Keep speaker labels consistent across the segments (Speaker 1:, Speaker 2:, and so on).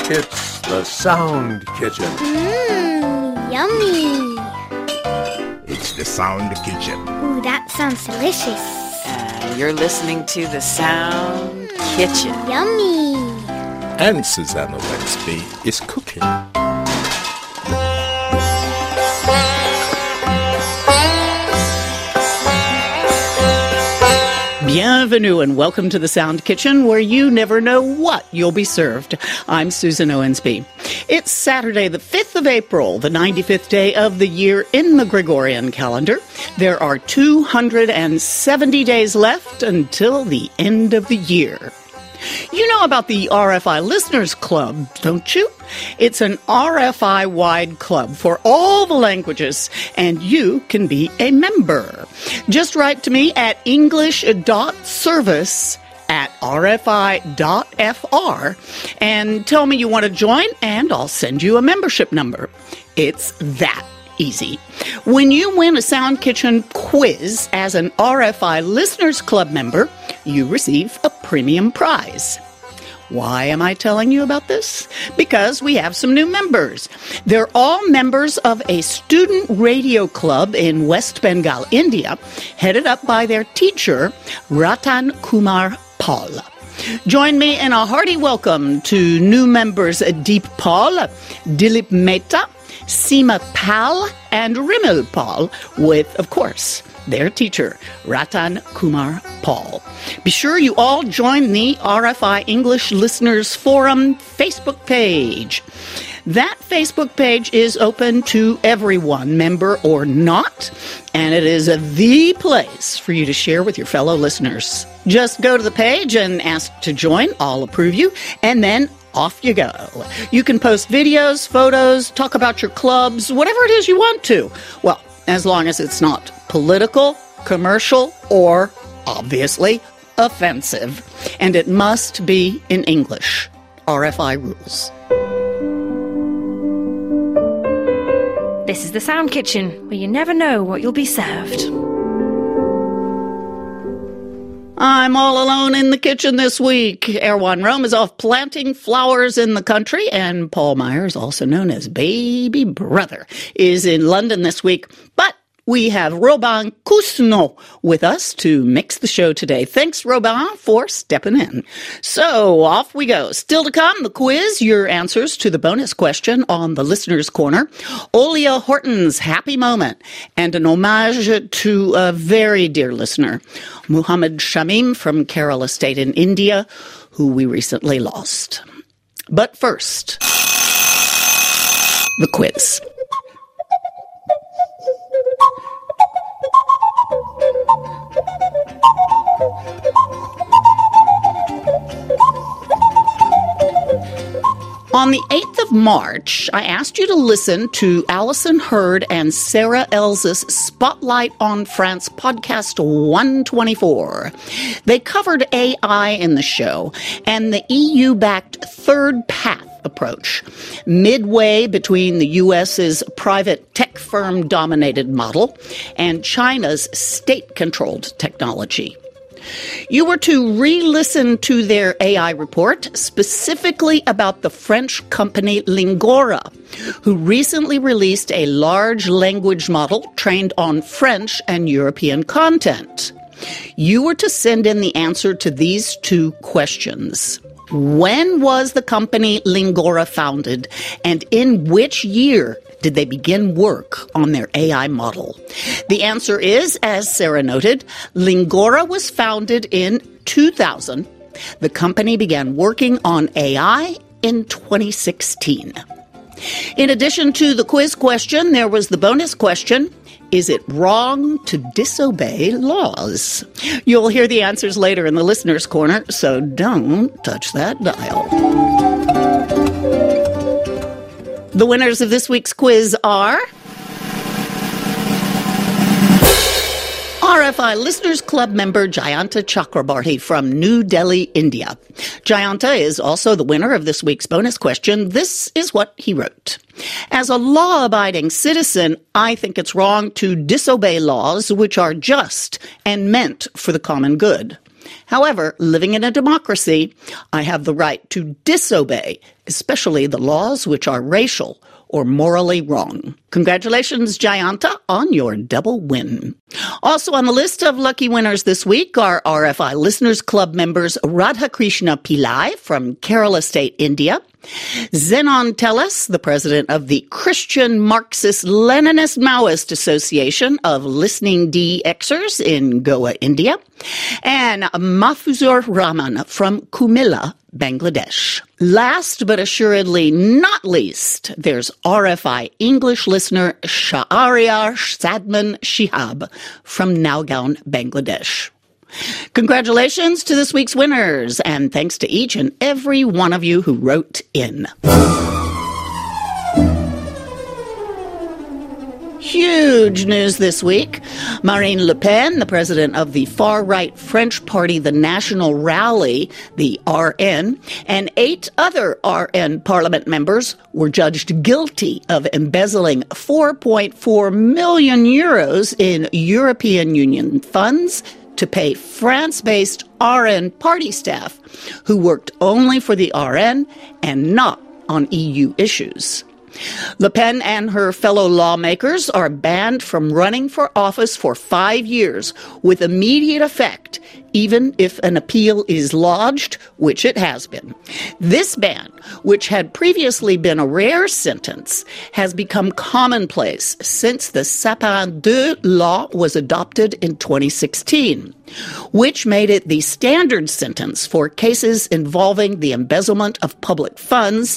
Speaker 1: It's the Sound Kitchen.
Speaker 2: Yummy.
Speaker 3: It's the Sound Kitchen.
Speaker 2: Ooh, that sounds delicious.
Speaker 4: You're listening to the Sound Kitchen.
Speaker 2: Yummy.
Speaker 3: And Susanna Wednesby is cooking.
Speaker 5: Bienvenue and welcome to the Sound Kitchen, where you never know what you'll be served. I'm Susan Owensby. It's Saturday, the 5th of April, the 95th day of the year in the Gregorian calendar. There are 270 days left until the end of the year. You know about the RFI Listeners Club, don't you? It's an RFI-wide club for all the languages, and you can be a member. Just write to me at english.service@rfi.fr and tell me you want to join, and I'll send you a membership number. It's that easy. When you win a Sound Kitchen quiz as an RFI Listeners Club member, you receive a premium prize. Why am I telling you about this? Because we have some new members. They're all members of a student radio club in West Bengal, India, headed up by their teacher, Ratan Kumar Paul. Join me in a hearty welcome to new members Deep Paul, Dilip Mehta, Seema Pal, and Rimil Paul, with, of course, their teacher, Ratan Kumar Paul. Be sure you all join the RFI English Listeners Forum Facebook page. That Facebook page is open to everyone, member or not, and it is the place for you to share with your fellow listeners. Just go to the page and ask to join. I'll approve you, and then off you go. You can post videos, photos, talk about your clubs, whatever it is you want to. Well, as long as it's not political, commercial, or, obviously, offensive. And it must be in English. RFI rules.
Speaker 6: This is the Sound Kitchen, where you never know what you'll be served.
Speaker 5: I'm all alone in the kitchen this week. Erwan Rome is off planting flowers in the country, and Paul Myers, also known as Baby Brother, is in London this week. But we have Robin Cousneau with us to mix the show today. Thanks, Robin, for stepping in. So off we go. Still to come, the quiz, your answers to the bonus question on the Listener's Corner, Olia Horton's Happy Moment, and an homage to a very dear listener, Muhammad Shamim from Kerala State in India, who we recently lost. But first, the quiz. On the 8th of March, I asked you to listen to Alison Hurd and Sarah Elz's Spotlight on France podcast 124. They covered AI in the show and the EU-backed Third Path approach, midway between the U.S.'s private tech firm-dominated model and China's state-controlled technology. You were to re-listen to their AI report, specifically about the French company Lingora, who recently released a large language model trained on French and European content. You were to send in the answer to these two questions. When was the company Lingora founded, and in which year did they begin work on their AI model? The answer is, as Sarah noted, Lingora was founded in 2000. The company began working on AI in 2016. In addition to the quiz question, there was the bonus question, is it wrong to disobey laws? You'll hear the answers later in the Listener's Corner, so don't touch that dial. The winners of this week's quiz are RFI Listeners Club member Jayanta Chakrabarty from New Delhi, India. Jayanta is also the winner of this week's bonus question. This is what he wrote. As a law-abiding citizen, I think it's wrong to disobey laws which are just and meant for the common good. However, living in a democracy, I have the right to disobey, especially the laws which are racial or morally wrong. Congratulations, Jayanta, on your double win. Also on the list of lucky winners this week are RFI Listeners Club members Radhakrishna Pillai from Kerala State, India, Zenon Teles, the president of the Christian Marxist-Leninist Maoist Association of Listening DXers in Goa, India, and Mahfuzur Rahman from Kumilla, Bangladesh. Last but assuredly not least, there's RFI English listener Shahriar Sadman Shihab from Nowgaon, Bangladesh. Congratulations to this week's winners, and thanks to each and every one of you who wrote in. Huge news this week. Marine Le Pen, the president of the far-right French party, the National Rally, the RN, and 8 other RN parliament members were judged guilty of embezzling 4.4 million euros in European Union funds to pay France-based RN party staff who worked only for the RN and not on EU issues. Le Pen and her fellow lawmakers are banned from running for office for 5 years with immediate effect, even if an appeal is lodged, which it has been. This ban, which had previously been a rare sentence, has become commonplace since the Sapin II law was adopted in 2016, which made it the standard sentence for cases involving the embezzlement of public funds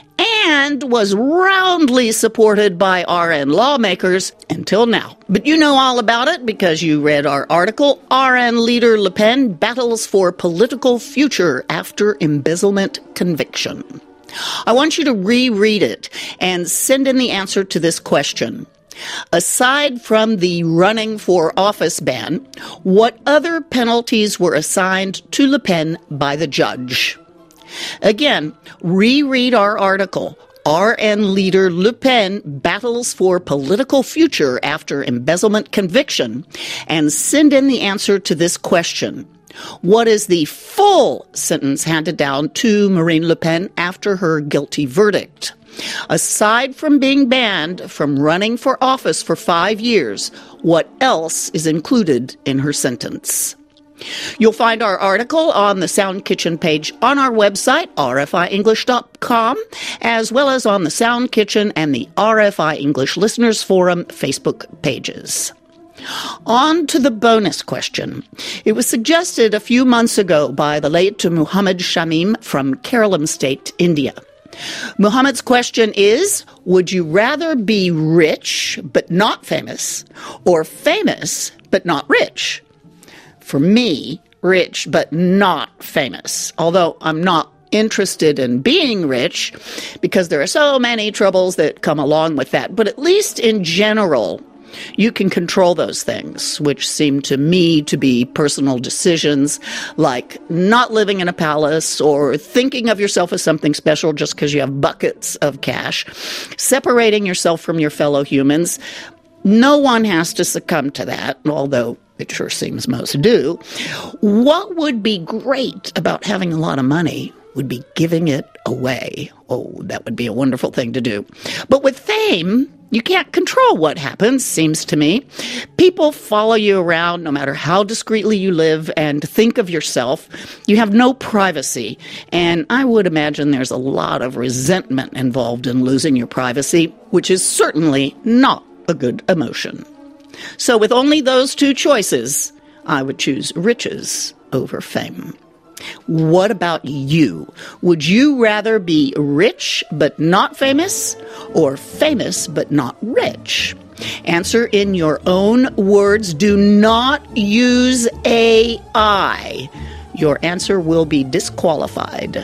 Speaker 5: and was roundly supported by RN lawmakers until now. But you know all about it because you read our article, RN leader Le Pen battles for political future after embezzlement conviction. I want you to reread it and send in the answer to this question. Aside from the running for office ban, what other penalties were assigned to Le Pen by the judge? Again, reread our article, RN leader Le Pen battles for political future after embezzlement conviction, and send in the answer to this question. What is the full sentence handed down to Marine Le Pen after her guilty verdict? Aside from being banned from running for office for 5 years, what else is included in her sentence? You'll find our article on the Sound Kitchen page on our website, rfienglish.com, as well as on the Sound Kitchen and the RFI English Listeners Forum Facebook pages. On to the bonus question. It was suggested a few months ago by the late Muhammad Shamim from Kerala State, India. Muhammad's question is, would you rather be rich but not famous, or famous but not rich? For me, rich but not famous, although I'm not interested in being rich because there are so many troubles that come along with that. But at least in general, you can control those things, which seem to me to be personal decisions like not living in a palace or thinking of yourself as something special just because you have buckets of cash, separating yourself from your fellow humans. No one has to succumb to that, although it sure seems most do. What would be great about having a lot of money would be giving it away. Oh, that would be a wonderful thing to do. But with fame, you can't control what happens, seems to me. People follow you around no matter how discreetly you live and think of yourself. You have no privacy. And I would imagine there's a lot of resentment involved in losing your privacy, which is certainly not a good emotion. So with only those 2 choices, I would choose riches over fame. What about you? Would you rather be rich but not famous, or famous but not rich? Answer in your own words. Do not use AI. Your answer will be disqualified.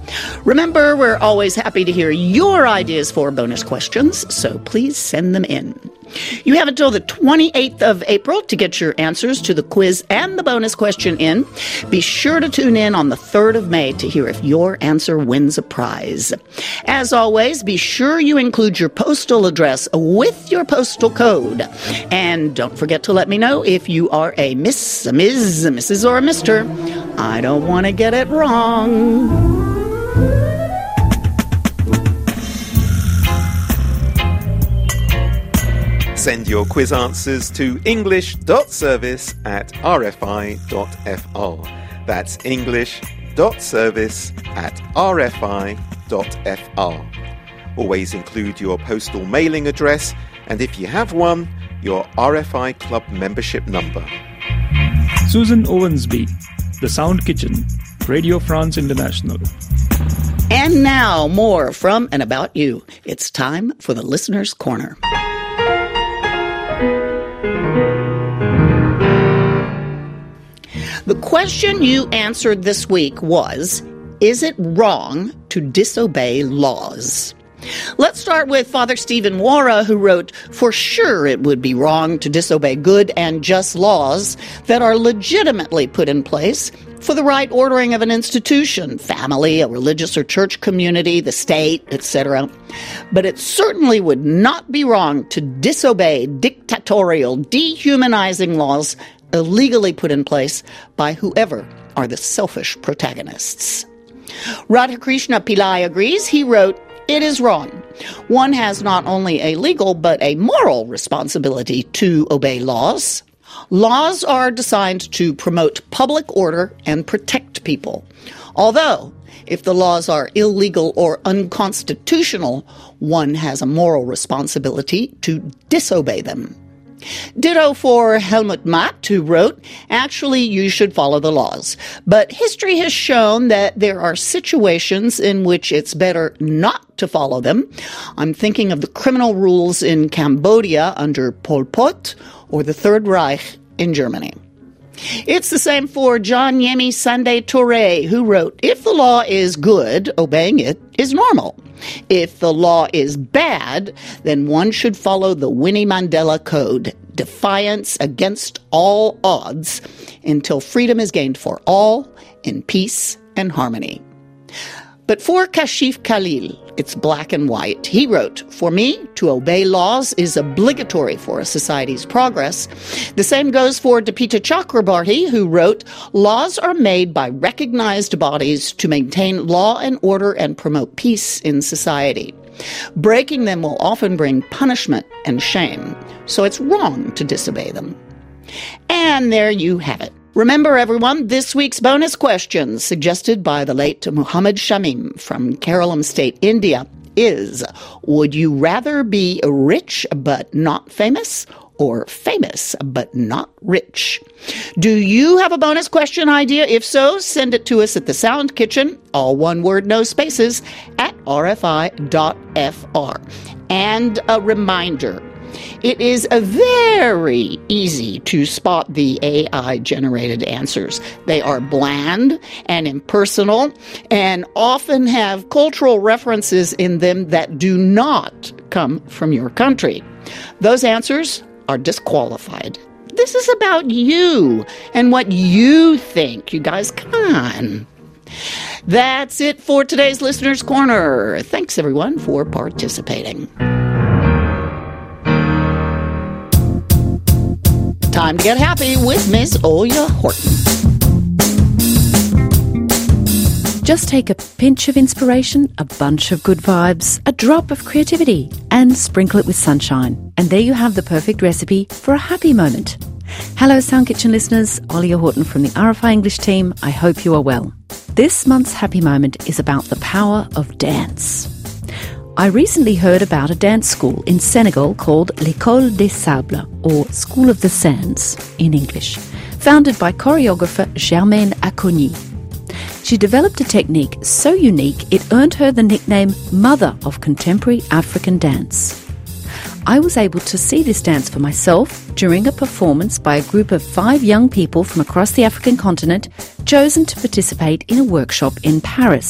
Speaker 5: Remember, we're always happy to hear your ideas for bonus questions, so please send them in. You have until the 28th of April to get your answers to the quiz and the bonus question in. Be sure to tune in on the 3rd of May to hear if your answer wins a prize. As always, be sure you include your postal address with your postal code. And don't forget to let me know if you are a Miss, a Ms., a Mrs., or a Mr. I don't want to get it wrong.
Speaker 3: Send your quiz answers to english.service@rfi.fr. That's english.service@rfi.fr. Always include your postal mailing address, and if you have one, your RFI Club membership number.
Speaker 7: Susan Owensby, The Sound Kitchen, Radio France International.
Speaker 5: And now, more from and about you. It's time for the Listener's Corner. The question you answered this week was, is it wrong to disobey laws? Let's start with Father Stephen Wara, who wrote, for sure it would be wrong to disobey good and just laws that are legitimately put in place for the right ordering of an institution, family, a religious or church community, the state, etc. But it certainly would not be wrong to disobey dictatorial, dehumanizing laws illegally put in place by whoever are the selfish protagonists. Radhakrishna Pillai agrees. He wrote, it is wrong. One has not only a legal but a moral responsibility to obey laws. Laws are designed to promote public order and protect people. Although, if the laws are illegal or unconstitutional, one has a moral responsibility to disobey them. Ditto for Helmut Matt, who wrote, actually, you should follow the laws. But history has shown that there are situations in which it's better not to follow them. I'm thinking of the criminal rules in Cambodia under Pol Pot or the Third Reich in Germany. It's the same for John Yemi Sande Touré, who wrote, if the law is good, obeying it is normal. If the law is bad, then one should follow the Winnie Mandela Code, defiance against all odds, until freedom is gained for all in peace and harmony. But for Kashif Khalil, it's black and white. He wrote, for me, to obey laws is obligatory for a society's progress. The same goes for Deepika Chakrabarty, who wrote, laws are made by recognized bodies to maintain law and order and promote peace in society. Breaking them will often bring punishment and shame, so it's wrong to disobey them. And there you have it. Remember, everyone, this week's bonus question, suggested by the late Muhammad Shamim from Kerala State, India, is, would you rather be rich but not famous, or famous but not rich? Do you have a bonus question idea? If so, send it to us at the Sound Kitchen, all one word, no spaces, at rfi.fr. And a reminder, it is very easy to spot the AI-generated answers. They are bland and impersonal and often have cultural references in them that do not come from your country. Those answers are disqualified. This is about you and what you think. You guys, come on. That's it for today's Listener's Corner. Thanks, everyone, for participating. Time to get happy with Ms. Oya Horton.
Speaker 8: Just take a pinch of inspiration, a bunch of good vibes, a drop of creativity, and sprinkle it with sunshine. And there you have the perfect recipe for a happy moment. Hello, Sound Kitchen listeners. Olia Horton from the RFI English team. I hope you are well. This month's happy moment is about the power of dance. I recently heard about a dance school in Senegal called L'École des Sables, or School of the Sands in English, founded by choreographer Germaine Acogny. She developed a technique so unique it earned her the nickname Mother of Contemporary African Dance. I was able to see this dance for myself during a performance by a group of 5 young people from across the African continent chosen to participate in a workshop in Paris.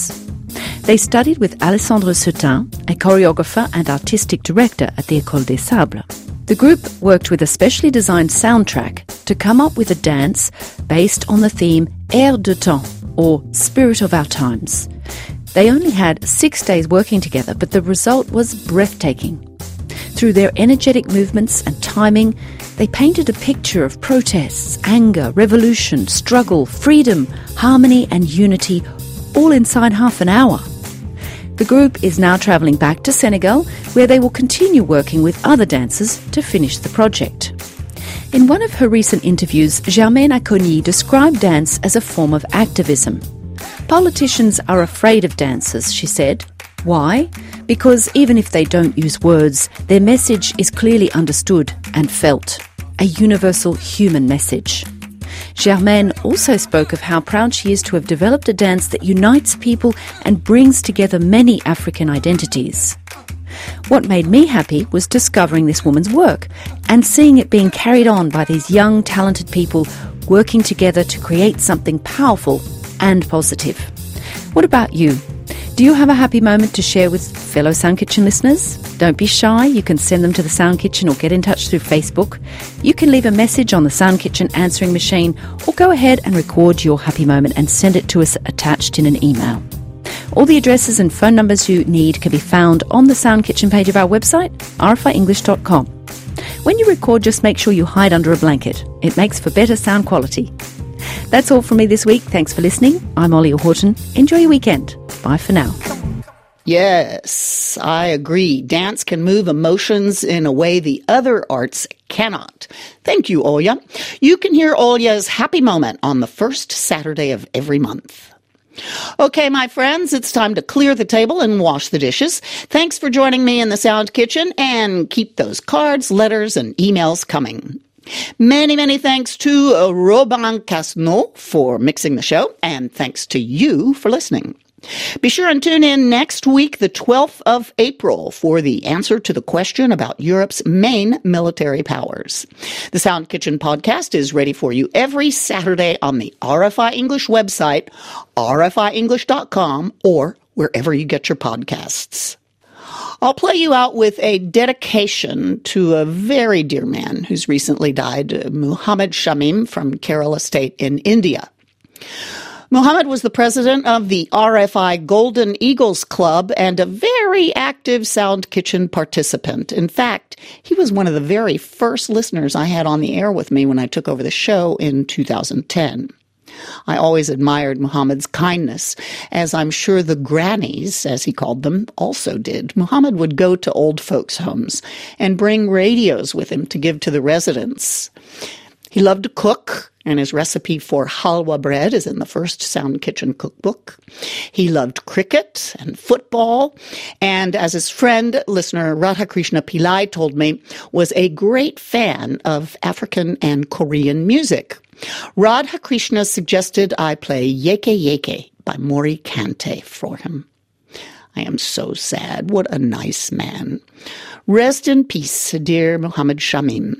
Speaker 8: They studied with Alessandro Sutin, a choreographer and artistic director at the École des Sables. The group worked with a specially designed soundtrack to come up with a dance based on the theme Air de Temps, or Spirit of Our Times. They only had 6 days working together, but the result was breathtaking. Through their energetic movements and timing, they painted a picture of protests, anger, revolution, struggle, freedom, harmony and unity, all inside half an hour. The group is now travelling back to Senegal, where they will continue working with other dancers to finish the project. In one of her recent interviews, Germaine Acogny described dance as a form of activism. Politicians are afraid of dancers, she said. Why? Because even if they don't use words, their message is clearly understood and felt. A universal human message. Germaine also spoke of how proud she is to have developed a dance that unites people and brings together many African identities. What made me happy was discovering this woman's work and seeing it being carried on by these young, talented people working together to create something powerful and positive. What about you? Do you have a happy moment to share with fellow Sound Kitchen listeners? Don't be shy. You can send them to the Sound Kitchen or get in touch through Facebook. You can leave a message on the Sound Kitchen answering machine or go ahead and record your happy moment and send it to us attached in an email. All the addresses and phone numbers you need can be found on the Sound Kitchen page of our website, rfienglish.com. When you record, just make sure you hide under a blanket. It makes for better sound quality. That's all from me this week. Thanks for listening. I'm Ollie Horton. Enjoy your weekend. Bye for now.
Speaker 5: Yes, I agree. Dance can move emotions in a way the other arts cannot. Thank you, Olya. You can hear Olya's Happy Moment on the first Saturday of every month. Okay, my friends, it's time to clear the table and wash the dishes. Thanks for joining me in the Sound Kitchen, and keep those cards, letters, and emails coming. Many, many thanks to Robin Casno for mixing the show, and thanks to you for listening. Be sure and tune in next week, the 12th of April, for the answer to the question about Europe's main military powers. The Sound Kitchen podcast is ready for you every Saturday on the RFI English website, rfienglish.com, or wherever you get your podcasts. I'll play you out with a dedication to a very dear man who's recently died, Muhammad Shamim from Kerala State in India. Muhammad was the president of the RFI Golden Eagles Club and a very active Sound Kitchen participant. In fact, he was one of the very first listeners I had on the air with me when I took over the show in 2010. I always admired Muhammad's kindness, as I'm sure the grannies, as he called them, also did. Muhammad would go to old folks' homes and bring radios with him to give to the residents. He loved to cook, and his recipe for halwa bread is in the first Sound Kitchen cookbook. He loved cricket and football, and as his friend, listener Radhakrishna Pillai told me, was a great fan of African and Korean music. Radhakrishna suggested I play Yeke Yeke by Mori Kante for him. I am so sad. What a nice man. Rest in peace, dear Muhammad Shamim.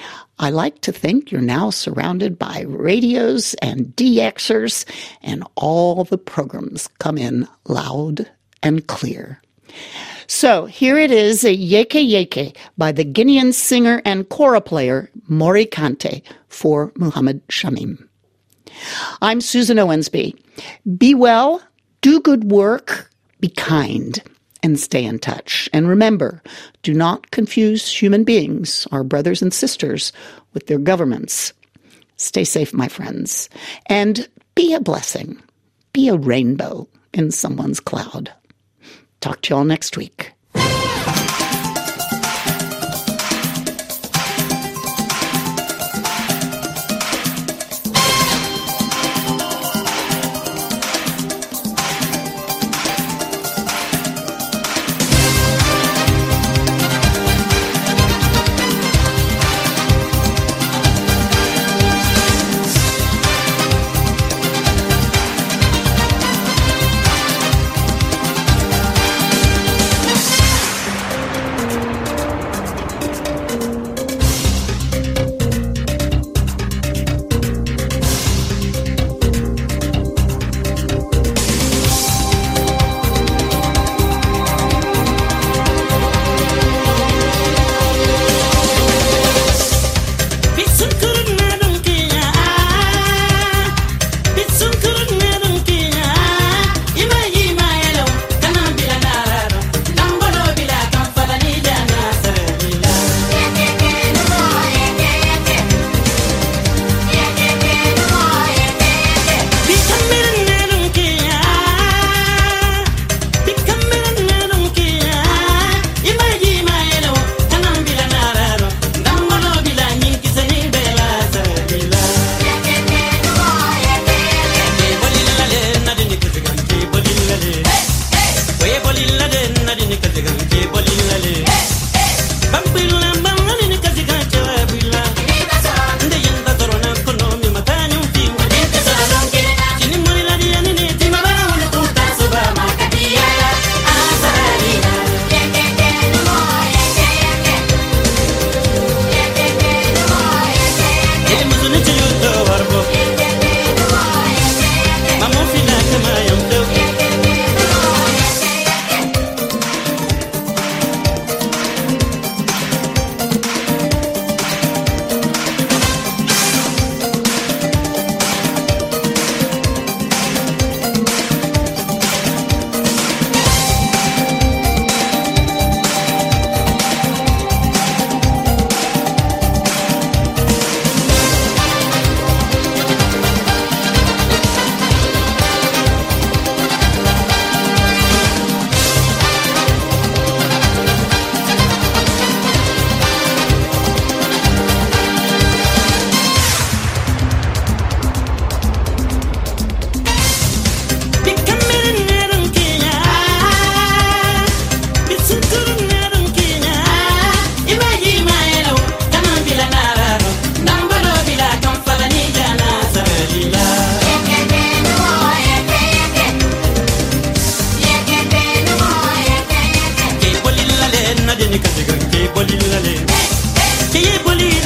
Speaker 5: I like to think you're now surrounded by radios and DXers, and all the programs come in loud and clear. So here it is, a Yeke Yeke by the Guinean singer and kora player Mori Kante for Muhammad Shamim. I'm Susan Owensby. Be well, do good work, be kind, and stay in touch. And remember, do not confuse human beings, our brothers and sisters, with their governments. Stay safe, my friends, and be a blessing. Be a rainbow in someone's cloud. Talk to you all next week.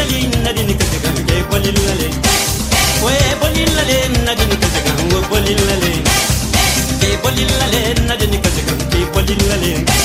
Speaker 9: bolin nadin kazagan ke bolin lale we bolin lale nadin kazagan wo bolin lale ke bolin lale nadin kazagan ke bolin lale